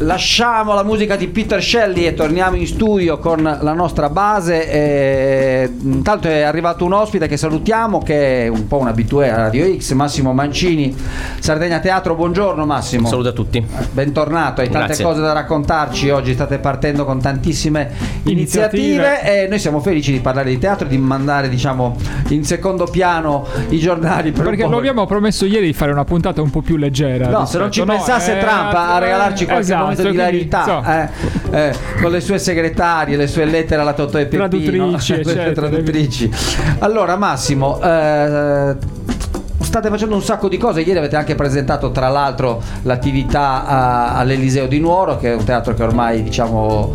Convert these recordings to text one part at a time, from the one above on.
Lasciamo la musica di Peter Shelley e torniamo in studio con la nostra base. Intanto è arrivato un ospite che salutiamo, che è un po' un abitué a Radio X, Massimo Mancini, Sardegna Teatro. Buongiorno Massimo. Saluto a tutti. Bentornato, hai tante Grazie. cose da raccontarci. Oggi state partendo con tantissime iniziative e noi siamo felici di parlare di teatro e di mandare, diciamo, in secondo piano i giornali perché lo abbiamo promesso ieri di fare una puntata un po' più leggera. No, se non ci pensasse Trump a regalarci qualche momento di hilarità, con le sue segretarie, le sue lettere alla Totò e Peppino, traduttrici. Allora Massimo, state facendo un sacco di cose. Ieri avete anche presentato, tra l'altro, l'attività all'Eliseo di Nuoro, che è un teatro che ormai, diciamo,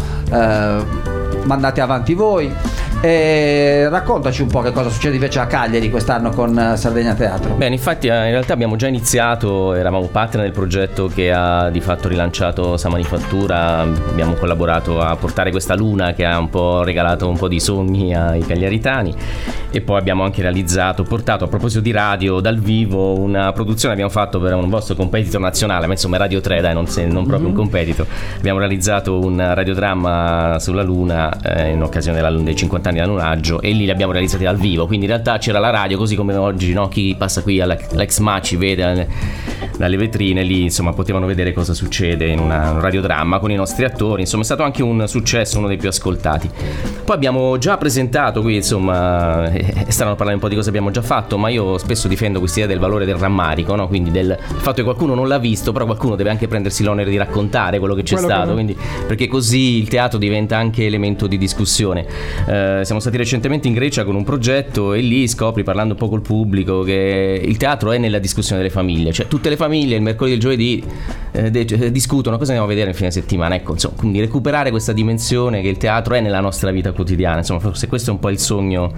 mandate avanti voi. Raccontaci un po' che cosa succede invece a Cagliari quest'anno con Sardegna Teatro. Bene, infatti in realtà abbiamo già iniziato, eravamo partner del progetto che ha di fatto rilanciato Sa Manifattura. Abbiamo collaborato a portare questa luna che ha un po' regalato un po' di sogni ai cagliaritani, e poi abbiamo anche portato, a proposito di radio dal vivo, una produzione abbiamo fatto per un vostro competitor nazionale, ma insomma Radio 3, dai, non proprio un competitor. Abbiamo realizzato un radiodramma sulla luna in occasione dei 50 anni dell'annuaggio, e lì li abbiamo realizzati dal vivo, quindi in realtà c'era la radio, così come oggi, no? Chi passa qui all'ex Maci vede dalle vetrine, lì insomma potevano vedere cosa succede in un radiodramma con i nostri attori. Insomma è stato anche un successo, uno dei più ascoltati. Poi abbiamo già presentato qui, insomma stanno parlando un po' di cosa abbiamo già fatto, ma io spesso difendo questa idea del valore del rammarico, no? Quindi del fatto che qualcuno non l'ha visto, però qualcuno deve anche prendersi l'onere di raccontare quello che c'è stato, quindi, perché così il teatro diventa anche elemento di discussione. Siamo stati recentemente in Grecia con un progetto e lì scopri, parlando un po' col pubblico, che il teatro è nella discussione delle famiglie, cioè tutte le famiglie il mercoledì e il giovedì discutono cosa andiamo a vedere nel fine settimana, ecco, insomma, quindi recuperare questa dimensione che il teatro è nella nostra vita quotidiana. Insomma, forse questo è un po' il sogno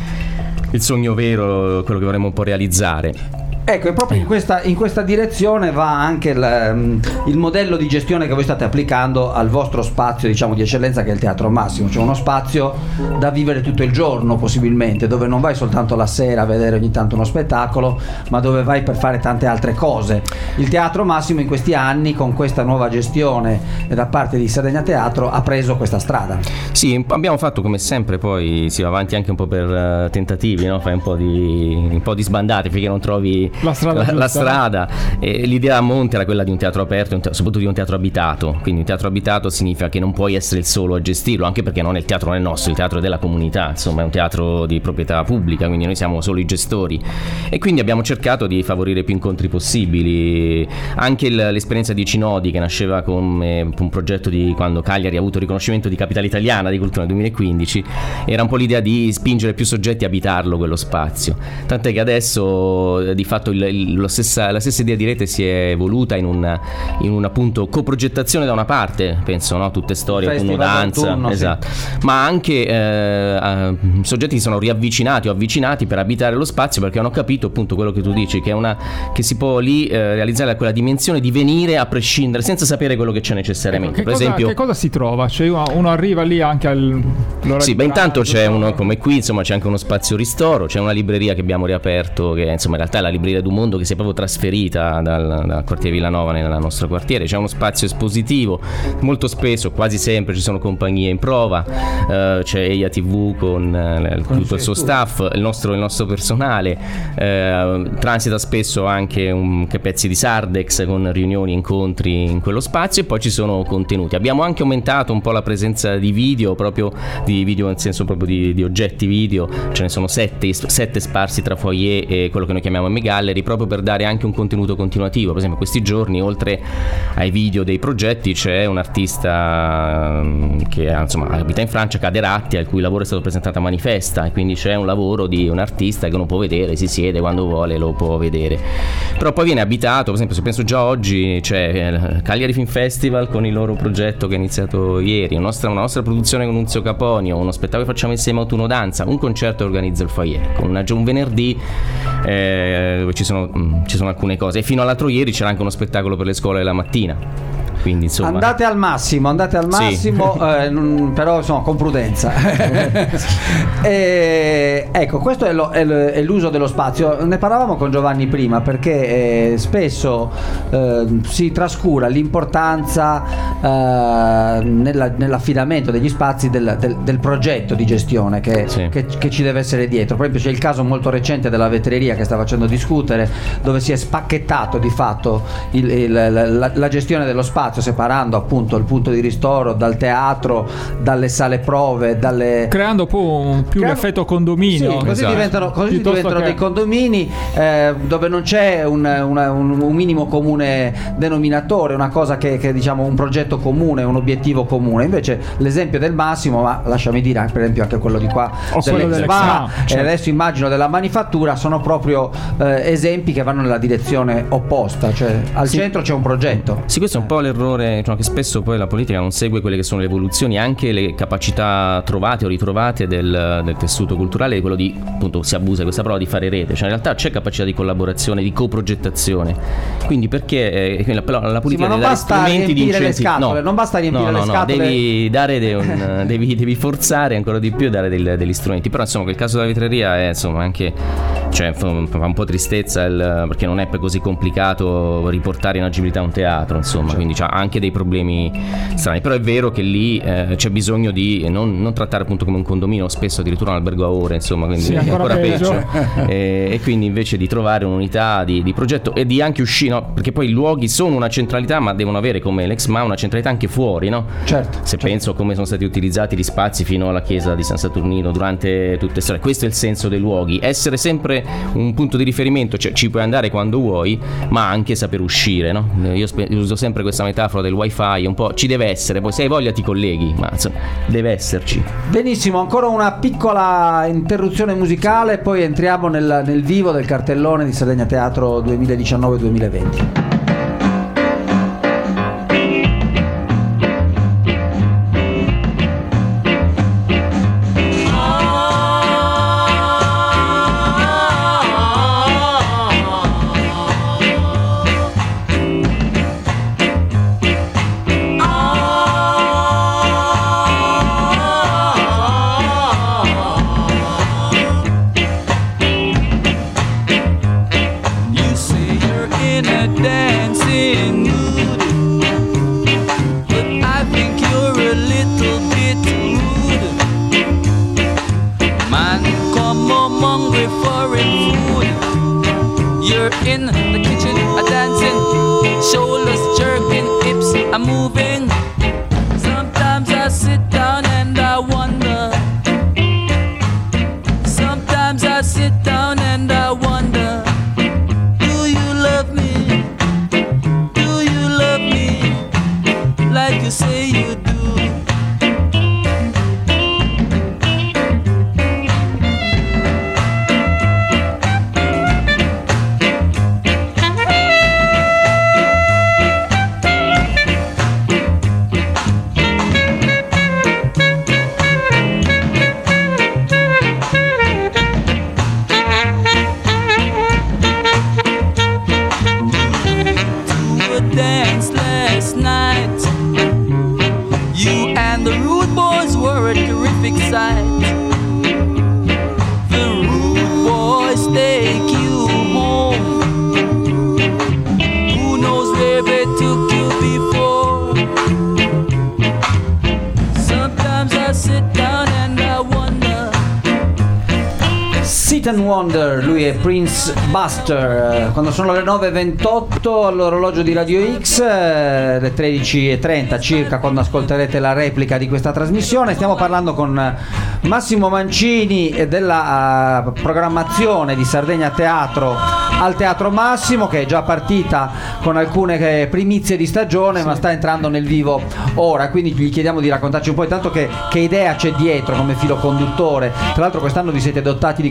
vero, quello che vorremmo un po' realizzare. Ecco, e proprio in questa direzione va anche il modello di gestione che voi state applicando al vostro spazio, diciamo, di eccellenza, che è il Teatro Massimo, cioè uno spazio da vivere tutto il giorno possibilmente, dove non vai soltanto la sera a vedere ogni tanto uno spettacolo, ma dove vai per fare tante altre cose. Il Teatro Massimo in questi anni, con questa nuova gestione da parte di Sardegna Teatro, ha preso questa strada. Sì, abbiamo fatto come sempre, poi si va avanti anche un po' per tentativi, no? Fai un po' di sbandate finché non trovi la strada. E l'idea a monte era quella di un teatro aperto, soprattutto di un teatro abitato. Quindi un teatro abitato significa che non puoi essere il solo a gestirlo, anche perché il teatro non è nostro, il teatro è della comunità, insomma è un teatro di proprietà pubblica, quindi noi siamo solo i gestori, e quindi abbiamo cercato di favorire più incontri possibili. Anche l'esperienza di Cinodi, che nasceva come un progetto di quando Cagliari ha avuto il riconoscimento di capitale italiana di cultura nel 2015, era un po' l'idea di spingere più soggetti a abitarlo quello spazio, tant'è che adesso di fatto la stessa idea di rete si è evoluta in una appunto coprogettazione da una parte, penso, no? Tutte storie con danza, esatto, sì. Ma anche soggetti si sono riavvicinati o avvicinati per abitare lo spazio, perché hanno capito appunto quello che tu dici, che si può lì realizzare quella dimensione di venire a prescindere, senza sapere quello che c'è necessariamente. Per esempio, che cosa si trova? Cioè uno arriva lì anche sì, intanto c'è uno, come qui, insomma, c'è anche uno spazio ristoro, c'è una libreria che abbiamo riaperto, che insomma in realtà è la libreria du Mondo, che si è proprio trasferita dal quartiere Villanova nel nostro quartiere. C'è uno spazio espositivo, molto spesso, quasi sempre ci sono compagnie in prova, c'è EIA TV con tutto il suo staff, il nostro personale, transita spesso anche pezzi di Sardex con riunioni e incontri in quello spazio, e poi ci sono contenuti. Abbiamo anche aumentato un po' la presenza di video, proprio di video nel senso proprio di oggetti video, ce ne sono 7 sparsi tra foyer e quello che noi chiamiamo M-Gallery, proprio per dare anche un contenuto continuativo. Per esempio questi giorni, oltre ai video dei progetti, c'è un artista che insomma abita in Francia, Caderatti, al cui lavoro è stato presentato a Manifesta, e quindi c'è un lavoro di un artista che uno può vedere, si siede quando vuole, lo può vedere. Però poi viene abitato, per esempio, se penso già oggi c'è Cagliari Film Festival con il loro progetto che è iniziato ieri, una nostra produzione con Nunzio Caponio, uno spettacolo che facciamo insieme a Autunno Danza, un concerto che organizza il Foyer, con un venerdì dove ci sono alcune cose, e fino all'altro ieri c'era anche uno spettacolo per le scuole della mattina. quindi insomma andate al massimo, però insomma con prudenza. Ecco, questo è l'uso dello spazio. Ne parlavamo con Giovanni prima, perché spesso si trascura l'importanza nell'affidamento degli spazi del progetto di gestione che ci deve essere dietro. Per esempio c'è il caso molto recente della vetreria che sta facendo discutere, dove si è spacchettato di fatto la gestione dello spazio, separando appunto il punto di ristoro dal teatro, dalle sale prove, creando più l'effetto condominio. Sì, così diventano dei condomini dove non c'è un minimo comune denominatore, una cosa che diciamo un progetto comune, un obiettivo comune. Invece l'esempio del Massimo, ma lasciami dire per esempio anche quello di qua dell'Exma, certo. E adesso immagino della manifattura, sono proprio esempi che vanno nella direzione opposta, cioè al centro c'è un progetto. Sì, questo è un po' l'errore, che spesso poi la politica non segue quelle che sono le evoluzioni, anche le capacità trovate o ritrovate del tessuto culturale, quello di, appunto, si abusa di questa parola, di fare rete, cioè in realtà c'è capacità di collaborazione, di coprogettazione, quindi perché la politica deve dare strumenti di incentivo. Non basta riempire le scatole, devi dare devi forzare ancora di più e dare degli strumenti. Però insomma quel caso della vetreria è insomma anche, cioè fa un po' tristezza perché non è poi così complicato riportare in agibilità un teatro, insomma, quindi c'ha anche dei problemi strani. Però è vero che lì c'è bisogno di non trattare appunto come un condominio, spesso addirittura un albergo a ore, insomma, quindi è ancora peggio. E quindi invece di trovare un'unità di progetto e di anche uscire, no? Perché poi i luoghi sono una centralità, ma devono avere, come l'Exma, una centralità anche fuori, no? Certo. Se penso a come sono stati utilizzati gli spazi fino alla chiesa di San Saturnino durante tutte le storie, questo è il senso dei luoghi, essere sempre un punto di riferimento, cioè ci puoi andare quando vuoi, ma anche saper uscire, no? Io uso sempre questa metafora del wifi, un po' ci deve essere, poi se hai voglia ti colleghi, ma insomma deve esserci. Benissimo, ancora una piccola interruzione musicale, poi entriamo nel vivo del cartellone di Sardegna Teatro 2019-2020. In the kitchen, a dancing, shoulders jerking, hips are moving. Sometimes I sit down and I wonder. Sometimes I sit down and I wonder. Do you love me? Do you love me like you say you do? Wonder, lui è Prince Buster. Quando sono le 9:28 all'orologio di Radio X, le 13:30 circa, quando ascolterete la replica di questa trasmissione, stiamo parlando con Massimo Mancini della programmazione di Sardegna Teatro al Teatro Massimo, che è già partita con alcune primizie di stagione, ma sta entrando nel vivo ora, quindi gli chiediamo di raccontarci un po' intanto che idea c'è dietro come filo conduttore. Tra l'altro quest'anno vi siete dotati di questo bellissimo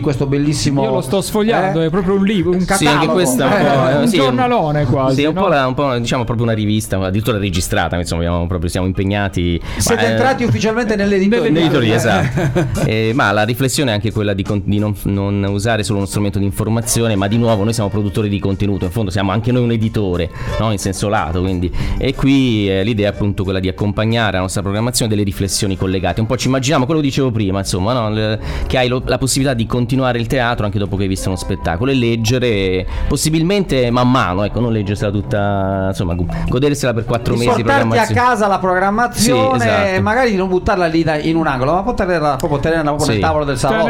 bellissimo. Io lo sto sfogliando, è proprio un libro, un catalogo. Sì, anche questa è un sì, giornalone quasi. Sì, è un no? po' diciamo proprio una rivista, addirittura registrata, insomma, siamo impegnati. Siete entrati ufficialmente nell'editoria. Nell'editoria, esatto. Ma la riflessione è anche quella di non usare solo uno strumento di informazione, ma di nuovo noi siamo produttori di contenuto, in fondo siamo anche noi un editore, no? In senso lato, quindi. E qui l'idea è appunto quella di accompagnare la nostra programmazione delle riflessioni collegate. Un po' ci immaginiamo, quello che dicevo prima, insomma, no? Che hai la possibilità di continuare il teatro anche dopo che hai visto uno spettacolo e leggere, possibilmente man mano, ecco, non leggersela tutta, insomma, godersela per 4 mesi. Portarti a casa la programmazione, sì, esatto. E magari di non buttarla lì in un angolo, ma poterla proprio tenerla nel tavolo del salotto,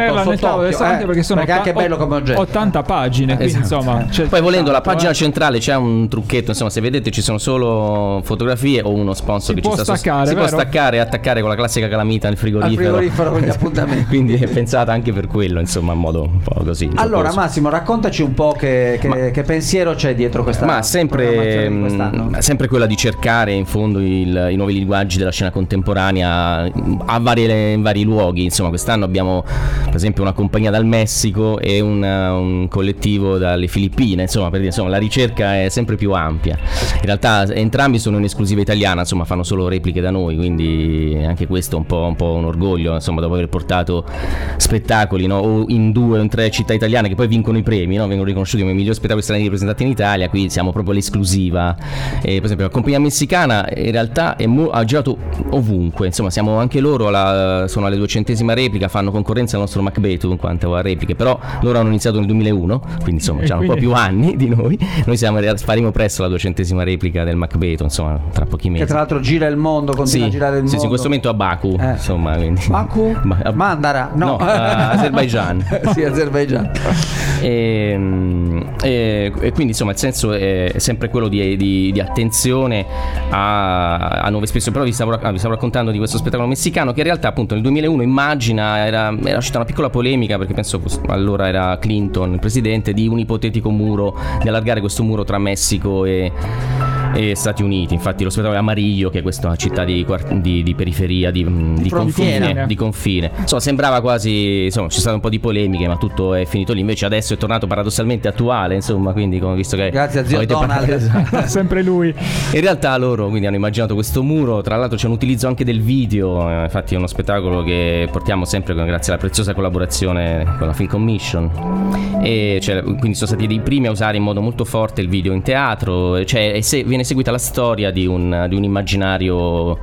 perché è anche bello come oggetto. 80 pagine, quindi insomma. Poi volendo la pagina centrale c'è un trucchetto, insomma, se vedete ci sono solo fotografie o uno sponsor che ci sta staccare, si può staccare e attaccare con la classica calamita nel frigorifero con gli appuntamenti. Quindi è pensata anche per quello, insomma, in modo un po' così. Allora Massimo, raccontaci un po' che pensiero c'è dietro questa sempre quella di cercare in fondo i nuovi linguaggi della scena contemporanea in vari luoghi. Insomma, quest'anno abbiamo per esempio una compagnia dal Messico e un collettivo dalle Filippine, insomma, per dire, insomma, la ricerca è sempre più ampia. In realtà entrambi sono in esclusiva italiana, insomma, fanno solo repliche da noi, quindi anche questo è un po' un orgoglio, insomma, dopo aver portato spettacoli, no? O in 2 o in 3 città italiane che poi vincono i premi, no? Vengono riconosciuti come miglior spettacolo stranieri presentati in Italia. Qui siamo proprio all'esclusiva. Per esempio la compagnia messicana in realtà ha girato ovunque, insomma, siamo anche loro sono alle 200ª replica, fanno concorrenza al nostro Macbeth in quanto a repliche, però loro hanno iniziato nel 2001, quindi insomma hanno un po' più anni di noi. Faremo presto la 200ª replica del Macbeth, insomma, tra pochi mesi, che tra l'altro gira il mondo, continua a girare il mondo. Sì, in questo momento a Baku, insomma, quindi. Baku? Mandara? No, Azerbaijan. Sì, Azerbaijan. E quindi insomma il senso è sempre quello di attenzione a nuove espressioni. Però vi stavo raccontando di questo spettacolo messicano che in realtà appunto nel 2001 era uscita una piccola polemica, perché penso allora era Clinton il presidente, di un ipotetico muro, di allargare questo muro tra Messico e Stati Uniti. Infatti lo spettacolo è Amarillo, che è questa città di periferia, di confine. Insomma, sembrava quasi, insomma, c'è stato un po' di polemiche, ma tutto è finito lì. Invece adesso è tornato paradossalmente attuale, insomma, quindi come visto che grazie a zio Donald sempre lui. In realtà loro quindi hanno immaginato questo muro, tra l'altro c'è un utilizzo anche del video, infatti è uno spettacolo che portiamo sempre grazie alla preziosa collaborazione con la Film Commission, e quindi sono stati dei primi a usare in modo molto forte il video in teatro, cioè viene seguita la storia di un immaginario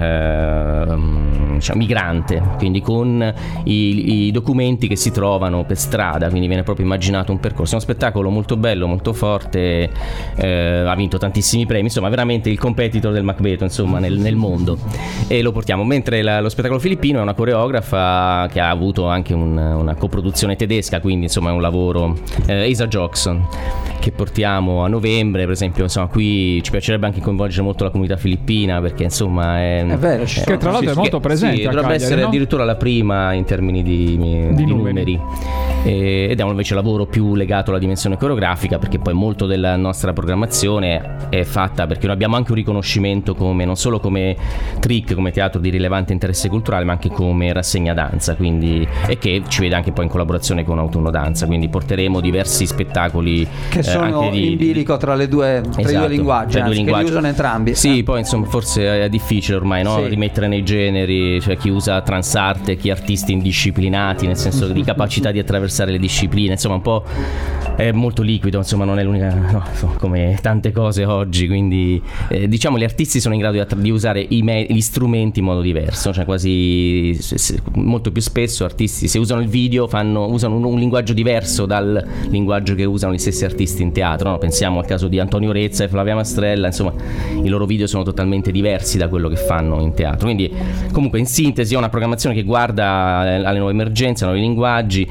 diciamo, migrante, quindi con i documenti che si trovano per strada, quindi viene proprio immaginato un percorso. È uno spettacolo molto bello, molto forte, ha vinto tantissimi premi, insomma veramente il competitor del Macbeth, insomma, nel mondo, e lo portiamo. Mentre lo spettacolo filippino è una coreografa che ha avuto anche una coproduzione tedesca, quindi insomma è un lavoro, Asa Jackson, che portiamo a novembre, per esempio. Insomma, qui ci piacerebbe anche coinvolgere molto la comunità filippina, perché insomma è vero, che tra l'altro è molto presente, sì, dovrebbe essere, no? Addirittura la prima in termini di numeri. Ed è invece un lavoro più legato alla dimensione coreografica, perché poi molto della nostra programmazione è fatta perché noi abbiamo anche un riconoscimento non solo come TRIC, come teatro di rilevante interesse culturale, ma anche come rassegna danza, quindi, e che ci vede anche poi in collaborazione con Autunno Danza, quindi porteremo diversi spettacoli che sono in bilico tra i due linguaggi, che li usano entrambi. Sì, poi insomma forse è difficile ormai, no? Sì. Rimettere nei generi, cioè chi usa transarte, chi artisti indisciplinati, nel senso di capacità di attraversare le discipline, insomma un po' è molto liquido, insomma non è l'unica, no, come tante cose oggi, quindi diciamo gli artisti sono in grado di usare gli strumenti in modo diverso, cioè quasi molto più spesso artisti, se usano il video, usano un linguaggio diverso dal linguaggio che usano gli stessi artisti in teatro, no? Pensiamo al caso di Antonio Rezza e Flavia Mastrella, insomma i loro video sono totalmente diversi da quello che fanno in teatro. Quindi comunque in sintesi è una programmazione che guarda alle nuove emergenze, ai nuovi linguaggi,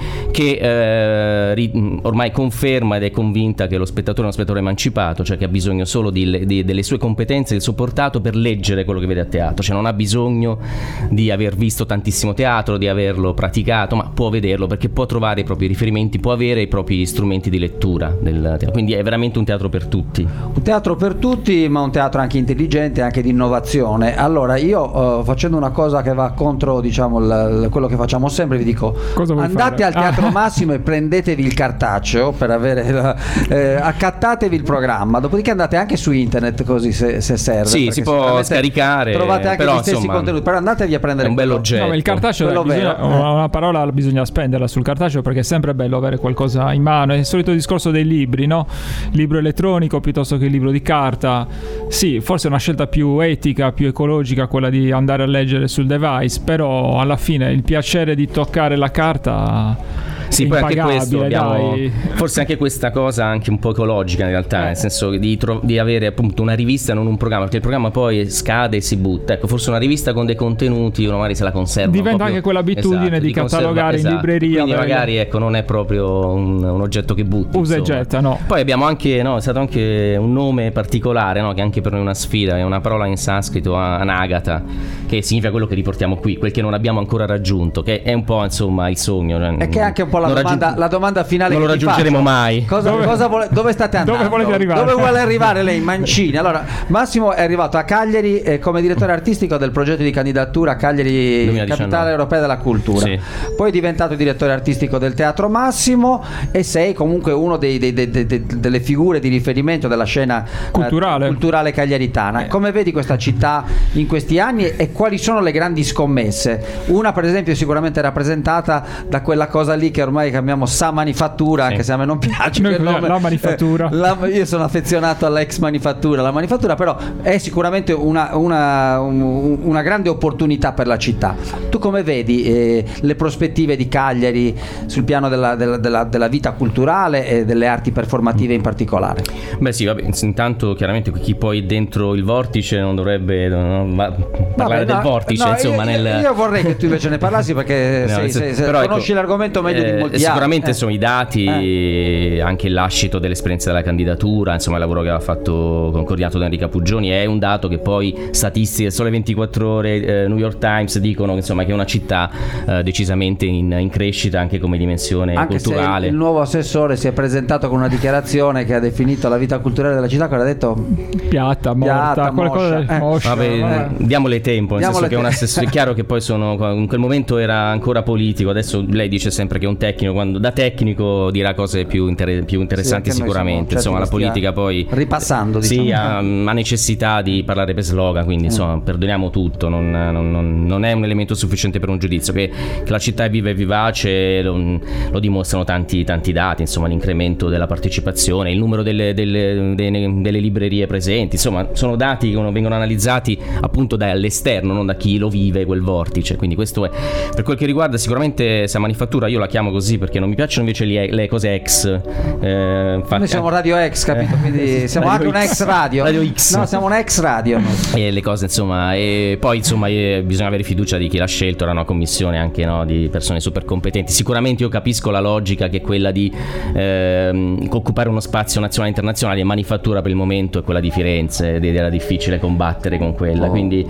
che ormai conferma ed è convinta che lo spettatore è uno spettatore emancipato, cioè che ha bisogno solo delle sue competenze, del suo portato per leggere quello che vede a teatro, cioè non ha bisogno di aver visto tantissimo teatro, di averlo praticato, ma può vederlo perché può trovare i propri riferimenti, può avere i propri strumenti di lettura del teatro. Quindi è veramente un teatro per tutti. Un teatro per tutti, ma un teatro anche intelligente, anche di innovazione. Allora io facendo una cosa che va contro, diciamo, quello che facciamo sempre, vi dico: andate al Teatro Massimo e prendetevi il cartaceo per avere accattatevi il programma, dopodiché andate anche su internet, così se serve. Sì, si può scaricare, trovate anche però, gli stessi contenuti, però andatevi a prendere è un bello oggetto. No, il cartaceo una parola bisogna spenderla sul cartaceo, perché è sempre bello avere qualcosa in mano. È il solito discorso dei libri, no? Libro elettronico piuttosto che il libro di carta. Sì, forse è una scelta più etica, più ecologica quella di andare a leggere sul device, però alla fine il piacere di toccare la carta. Sì, poi anche questo abbiamo, forse anche questa cosa anche un po' ecologica in realtà, nel senso di avere appunto una rivista e non un programma, perché il programma poi scade e si butta. Ecco, forse una rivista con dei contenuti uno magari se la conserva. Diventa anche quell'abitudine, esatto, di catalogare in libreria. Quindi magari ecco, non è proprio un oggetto che butti. Usa e getta, no. Poi abbiamo anche, no, è stato anche un nome particolare, no, che anche per noi è una sfida, è una parola in sanscrito, anagata, che significa quello che riportiamo qui, quel che non abbiamo ancora raggiunto, che è un po' insomma il sogno. E che è anche un po' la domanda finale. Non lo raggiungeremo mai. Dove state andando? Dove volete arrivare? Dove vuole arrivare lei, Mancini? Allora, Massimo è arrivato a Cagliari come direttore artistico del progetto di candidatura Cagliari 2019. Capitale Europea della Cultura. Sì. Poi è diventato direttore artistico del Teatro Massimo e sei comunque uno delle figure di riferimento della scena culturale cagliaritana. Come vedi questa città in questi anni e quali sono le grandi scommesse? Una, per esempio, è sicuramente rappresentata da quella cosa lì che ormai chiamiamo Sa Manifattura, anche se a me non piace quel nome. La manifattura. Io sono affezionato all'ex manifattura. La manifattura però è sicuramente una grande opportunità per la città. Tu come vedi le prospettive di Cagliari sul piano della vita culturale e delle arti performative in particolare? Beh sì, vabbè, intanto chiaramente chi poi dentro il vortice non dovrebbe parlare del vortice, insomma. Io vorrei che tu invece ne parlassi, perché però conosci l'argomento meglio di molti altri. Sicuramente sono i dati, anche il lascito dell'esperienza della candidatura, insomma il lavoro che aveva fatto con coordinato da Enrica Puggioni è un dato che poi statistiche Sole 24 Ore, New York Times dicono insomma che è una città decisamente in crescita anche come dimensione anche culturale. Se il nuovo assessore si è presentato con una dichiarazione che ha definito la vita culturale della città, che ha detto piatta, morta, moscia. Vabbè, diamole tempo, nel senso che un assessore, è chiaro che poi in quel momento era ancora politico, adesso lei dice sempre che un tecnico, quando da tecnico dirà cose più interessanti sicuramente, insomma la politica poi ripassando, diciamo. Sì, ha necessità di parlare per slogan, quindi insomma perdoniamo tutto, non è un elemento sufficiente per un giudizio. Che la città è viva e vivace lo dimostrano tanti dati, insomma l'incremento della partecipazione, il numero delle librerie presenti, insomma sono dati che vengono analizzati appunto dall'esterno, non da chi lo vive quel vortice. Quindi questo è per quel che riguarda sicuramente Sa Manifattura, io la chiamo così perché non mi piacciono invece le cose ex. Noi siamo Radio X, capito? Quindi siamo anche una ex radio. Radio X. No, siamo una ex radio. E le cose insomma, e poi insomma bisogna avere fiducia di chi l'ha scelto. Era una commissione anche di persone super competenti. Sicuramente io capisco la logica che è quella di occupare uno spazio nazionale e internazionale, e Manifattura per il momento è quella di Firenze ed era difficile combattere con quella. Quindi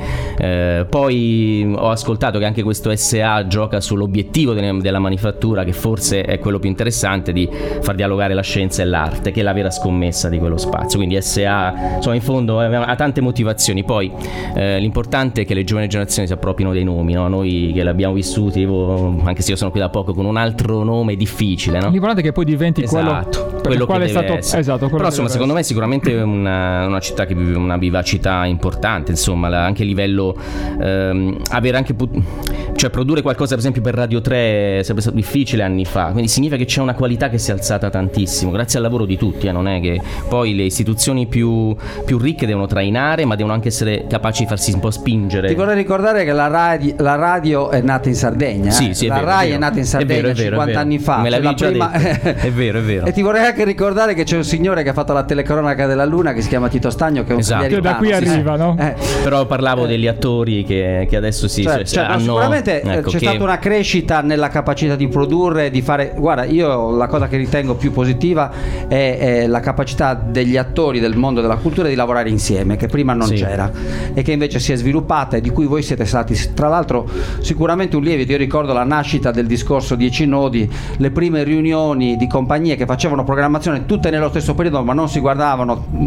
poi ho ascoltato che anche questo SA gioca sull'obiettivo della Manifattura, che forse è quello più interessante, di far dialogare la scienza e l'arte, che è la vera scommessa di quello spazio. Quindi SA insomma in fondo ha tante motivazioni. Poi l'importante è che le giovani generazioni si appropriano dei nomi, no? Noi che l'abbiamo vissuti, anche se io sono qui da poco, con un altro nome difficile, no? L'importante è che poi diventi quello che è stato essere. Esatto, però insomma secondo me sicuramente è una città che vive una vivacità importante, insomma anche a livello avere anche cioè produrre qualcosa per esempio per Radio 3 sarebbe stato difficile anni fa, quindi significa che c'è una qualità che si è alzata tantissimo grazie al lavoro di tutti, non è che poi le istituzioni più ricche devono trainare, ma devono anche essere capaci di farsi un po' spingere. Ti vorrei ricordare che la radio è nata in Sardegna. Sì, la vero, RAI è nata in Sardegna 50 anni fa. Me l'avevi già detto. È vero. E ti vorrei anche ricordare che c'è un signore che ha fatto la telecronaca della Luna che si chiama Tito Stagno, che è un che da qui arriva, no? Però parlavo degli attori che adesso hanno sicuramente c'è stata una crescita nella capacità di produrre, di fare. Guarda, io la cosa che ritengo più positiva è la capacità degli attori del mondo della cultura di lavorare insieme, che prima non c'era e che invece si è sviluppata e di cui voi siete stati tra l'altro sicuramente un lievito. Io ricordo la nascita del discorso 10 nodi, le prime riunioni di compagnie che facevano programmazione tutte nello stesso periodo ma non si guardavano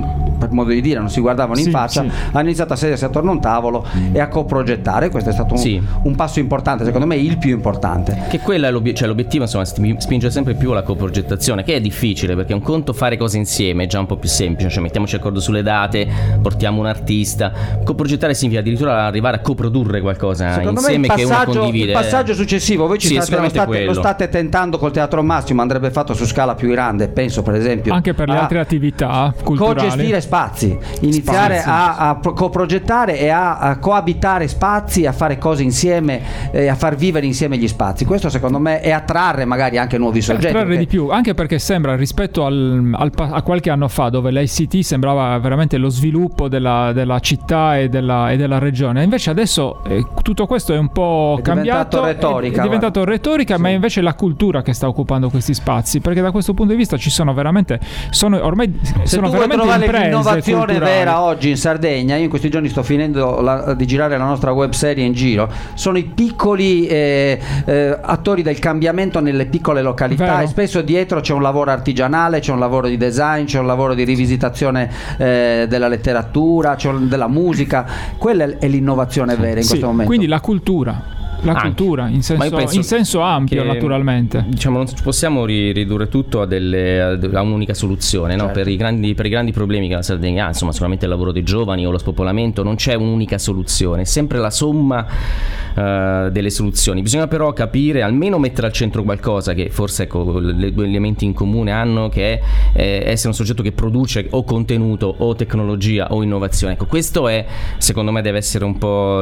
per modo di dire, non si guardavano in faccia, hanno iniziato a sedersi attorno a un tavolo e a coprogettare. Questo è stato un passo importante, secondo me il più importante. Che quella è l'obiettivo, insomma, spinge sempre più alla coprogettazione, che è difficile, perché un conto fare cose insieme è già un po' più semplice, cioè mettiamoci d'accordo sulle date, portiamo un artista. Coprogettare significa addirittura arrivare a coprodurre qualcosa secondo insieme, me che uno condivide. Il passaggio successivo, voi lo state tentando col Teatro Massimo, andrebbe fatto su scala più grande, penso per esempio anche per le altre attività culturali, co-gestire spazi, iniziare a coprogettare e a coabitare spazi, a fare cose insieme, a far vivere insieme gli spazi. Questo secondo me è attrarre magari anche nuovi soggetti, attrarre di più, anche perché sembra, rispetto a qualche anno fa, dove l'ICT sembrava veramente lo sviluppo della città e della regione, invece adesso tutto questo è un po' cambiato, è diventato retorica, ma è invece la cultura che sta occupando questi spazi, perché da questo punto di vista ci sono veramente veramente imprese l'innovazione culturali vera oggi in Sardegna. Io in questi giorni sto finendo di girare la nostra web serie in giro, sono i piccoli attori del cambiamento nelle piccole località. Vero. E spesso dietro c'è un lavoro artigianale, c'è un lavoro di design, c'è un lavoro di rivisitazione della letteratura, c'è della musica. Quella è l'innovazione vera in questo momento. Quindi la cultura in senso ampio, naturalmente. Diciamo, non possiamo ridurre tutto a un'unica soluzione, no? Per i grandi problemi che la Sardegna ha, insomma, sicuramente il lavoro dei giovani o lo spopolamento, non c'è un'unica soluzione, è sempre la somma delle soluzioni. Bisogna però capire, almeno mettere al centro qualcosa che forse, ecco, le due elementi in comune hanno, che è essere un soggetto che produce o contenuto o tecnologia o innovazione. Ecco, questo è, secondo me, deve essere un po'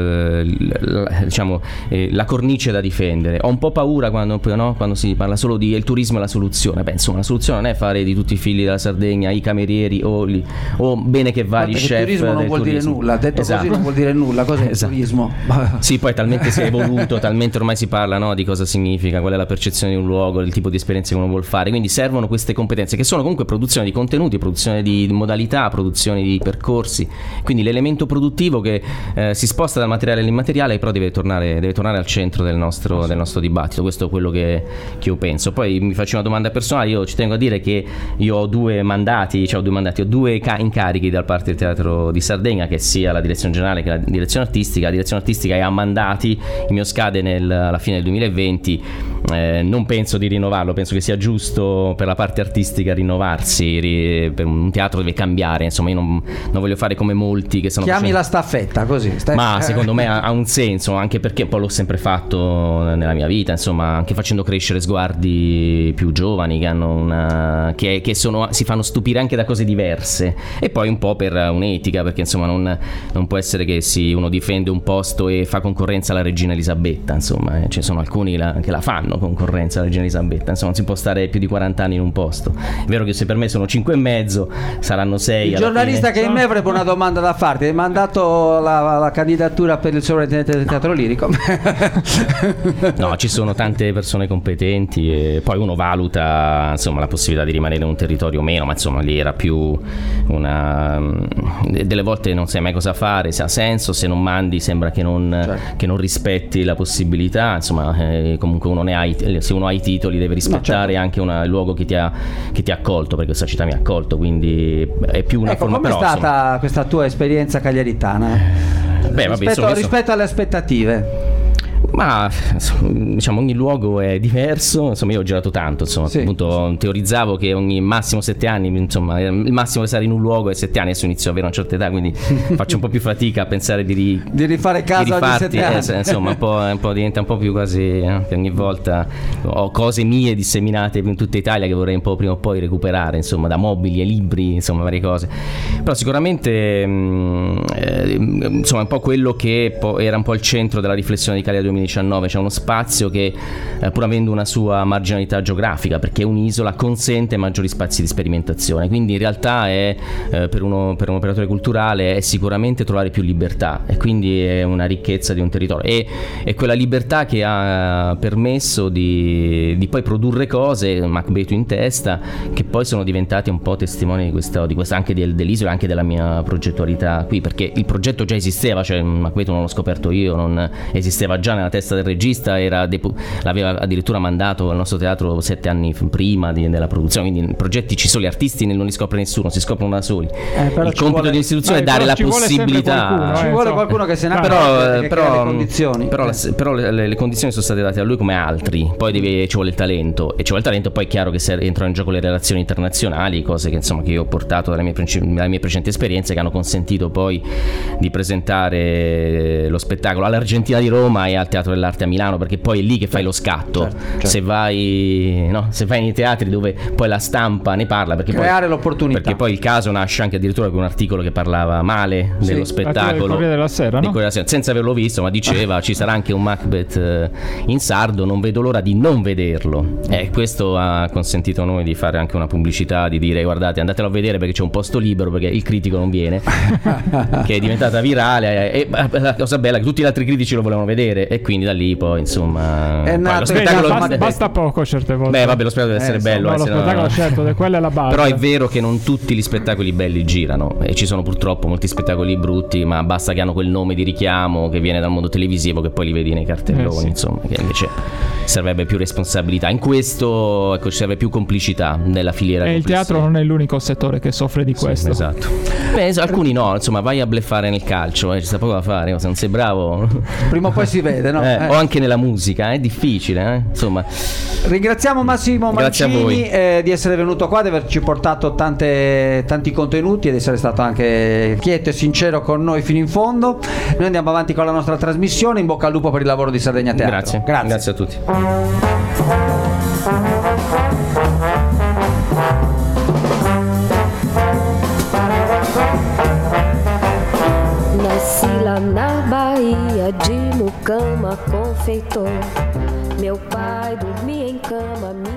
la cornice da difendere. Ho un po' paura quando si parla solo di il turismo è la soluzione. Beh, insomma, la soluzione non è fare di tutti i figli della Sardegna i camerieri o bene che va gli chef. Il turismo non vuol dire nulla, detto così non vuol dire nulla. Cos'è il turismo? Sì, poi talmente si è evoluto, talmente ormai si parla, no, di cosa significa, qual è la percezione di un luogo, il tipo di esperienze che uno vuol fare. Quindi servono queste competenze, che sono comunque produzione di contenuti, produzione di modalità, produzione di percorsi. Quindi l'elemento produttivo che si sposta dal materiale all'immateriale, però deve tornare al centro del nostro dibattito. Questo è quello che io penso. Poi mi faccio una domanda personale. Io ci tengo a dire che io ho due incarichi da parte del Teatro di Sardegna, che sia la direzione generale che la direzione artistica. La direzione artistica è a mandati, il mio scade alla fine del 2020. Non penso di rinnovarlo, penso che sia giusto per la parte artistica rinnovarsi. Per un teatro deve cambiare, insomma. Io non voglio fare come molti che sono la staffetta così. Ma secondo me ha un senso, anche perché poi l'ho sempre fatto nella mia vita, insomma, anche facendo crescere sguardi più giovani che hanno si fanno stupire anche da cose diverse, e poi un po' per un'etica, perché insomma non può essere che uno difende un posto e fa concorrenza alla regina Elisabetta, insomma, ci sono alcuni che la fanno concorrenza alla regina Elisabetta, insomma, non si può stare più di 40 anni in un posto. È vero che se per me sono 5 e mezzo, saranno 6. Il giornalista che in me avrebbe una domanda da farti: hai mandato la candidatura per il sovrintendente del Teatro Lirico? No, ci sono tante persone competenti e poi uno valuta, insomma, la possibilità di rimanere in un territorio o meno, ma insomma lì era più delle volte non sai mai cosa fare, se ha senso, se non mandi sembra che non rispetti la possibilità, insomma, comunque se uno ha i titoli deve rispettare anche il luogo che ti ha accolto, perché questa città mi ha accolto, quindi è più una forma. Com'è stata questa tua esperienza cagliaritana? Rispetto alle aspettative? Ma diciamo ogni luogo è diverso, insomma io ho girato tanto, insomma, appunto teorizzavo che ogni massimo 7 anni, insomma il massimo di stare in un luogo è 7 anni, adesso inizio ad avere una certa età, quindi faccio un po' più fatica a pensare di rifare casa ogni 7 anni, insomma un po' diventa un po' più quasi, che ogni volta ho cose mie disseminate in tutta Italia che vorrei un po' prima o poi recuperare, insomma, da mobili e libri, insomma varie cose, però sicuramente insomma un po' quello che era un po' il centro della riflessione di Calia 2019, c'è uno spazio che pur avendo una sua marginalità geografica, perché è un'isola, consente maggiori spazi di sperimentazione, quindi in realtà è per un operatore culturale è sicuramente trovare più libertà, e quindi è una ricchezza di un territorio, e è quella libertà che ha permesso di poi produrre cose, Macbeto in testa, che poi sono diventate un po' testimoni di questa anche dell'isola, anche della mia progettualità qui, perché il progetto già esisteva, cioè Macbeto non l'ho scoperto io, non esisteva già nella testa del regista l'aveva addirittura mandato al nostro teatro 7 anni prima della produzione, quindi i progetti ci sono, gli artisti non li scopre nessuno, si scoprono da soli. Il compito dell'istituzione è dare la possibilità. Ci vuole qualcuno che se ne accorge, che crea le condizioni. Però le condizioni sono state date a lui come a altri, poi ci vuole il talento, e ci vuole il talento, poi è chiaro che entrano in gioco le relazioni internazionali, cose che insomma che io ho portato dalle mie precedenti esperienze, che hanno consentito poi di presentare lo spettacolo all'Argentina di Roma e al Teatro dell'Arte a Milano, perché poi è lì che fai lo scatto. Certo. Se vai nei teatri dove poi la stampa ne parla, perché creare poi, l'opportunità, perché poi il caso nasce anche addirittura con un articolo che parlava male dello spettacolo Corriere della Sera, no? senza averlo visto, ma diceva ci sarà anche un Macbeth in sardo, non vedo l'ora di non vederlo. Questo ha consentito a noi di fare anche una pubblicità, di dire guardate, andatelo a vedere perché c'è un posto libero, perché il critico non viene che è diventata virale, e la cosa bella è che tutti gli altri critici lo volevano vedere, e quindi da lì poi insomma lo spettacolo basta poco certe volte. Lo spettacolo deve essere bello, lo spettacolo certo, quella è la base. Però è vero che non tutti gli spettacoli belli girano, e ci sono purtroppo molti spettacoli brutti, ma basta che hanno quel nome di richiamo che viene dal mondo televisivo, che poi li vedi nei cartelloni, insomma, che invece serve più responsabilità. In questo serve più complicità nella filiera. E il teatro non è l'unico settore che soffre di questo. Esatto. Alcuni no, insomma, vai a bleffare nel calcio, ci sta poco da fare, se non sei bravo prima o poi si vede, no? O anche nella musica, è difficile, insomma. Ringraziamo Massimo Mancini di essere venuto qua, di averci portato tanti contenuti, ed essere stato anche quieto e sincero con noi fino in fondo. Noi andiamo avanti con la nostra trasmissione. In bocca al lupo per il lavoro di Sardegna Teatro. Grazie a tutti. Nasci lá na Bahia de mucama confeitor. Meu pai dormia em cama.